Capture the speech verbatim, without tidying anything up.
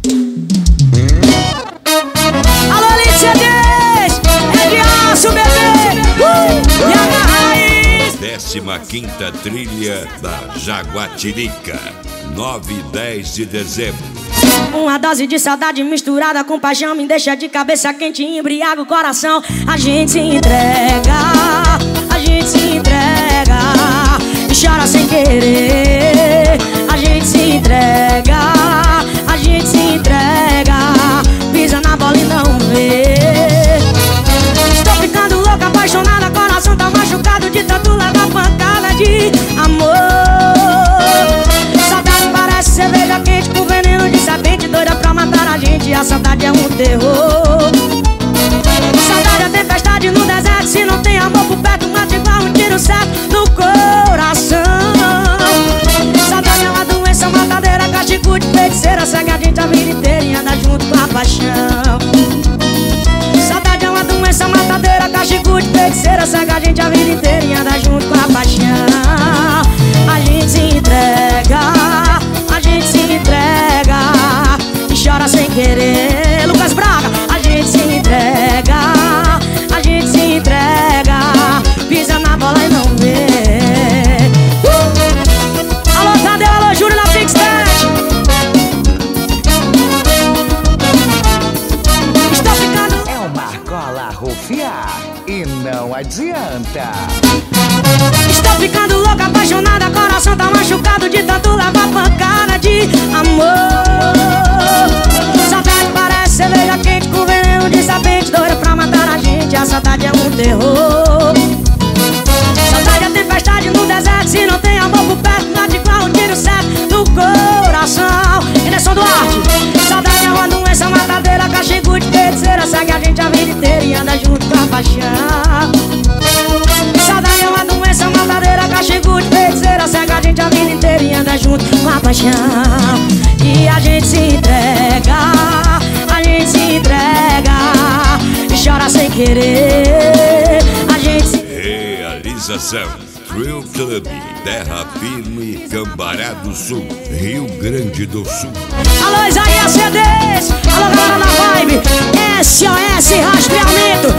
Alô, Elite C Ds, é de aço, bebê. Uh, e a raiz. Décima quinta trilha da Jaguatirica, nove e dez de dezembro. Uma dose de saudade misturada com paixão me deixa de cabeça quente e embriaga o coração. A gente se entrega, a gente se entrega e chora sem querer. A gente se entrega, a gente se entrega, pisa na bola e não vê. Estou ficando louca, apaixonada, coração tá machucado de tanto levar pancada de amor. Saudade parece cerveja quente com veneno de serpente, doida pra matar a gente, a saudade é um terror. Saudade é tempestade no deserto, se não tem amor por perto, mata igual um tiro certo no coração. Saudade é uma doença matadeira, castigo de feiticeira, segue a gente a vida inteira e anda junto com a paixão. Saudade é uma doença matadeira, castigo de feiticeira, segue a gente a vida inteira e anda junto com a paixão. A gente se entrega, a gente se entrega e chora sem querer. Lucas Braga, a gente se entrega, a gente se entrega, pisa na bola e não vê. uh! Alô Tadeu, alô Júlio na Pixtet. Estou ficando... É uma argola rufiar e não adianta. Estou ficando louca, apaixonada, coração tá machucado de tanto levar pancada de amor. Saudade parece cerveja quente com veneno de serpente, doida pra matar a gente, a saudade é um terror. Saudade é tempestade no deserto, se não tem amor por perto, mata igual um tiro certo no coração. Anderson Duarte, saudade é uma doença matadeira, castigo de feiticeira, segue a gente a vida inteira e anda junto com a paixão. Saudade é uma doença matadeira, castigo de feiticeira, segue a gente a vida inteira e anda junto com a paixão. E a gente se entrega, a gente se entrega e chora sem querer. A gente se... Realização Thrill Club, Terra Firme, Cambará do Sul, Rio Grande do Sul. Alô Isaías C Ds, alô galera da Vibe, S O S Rastreamento.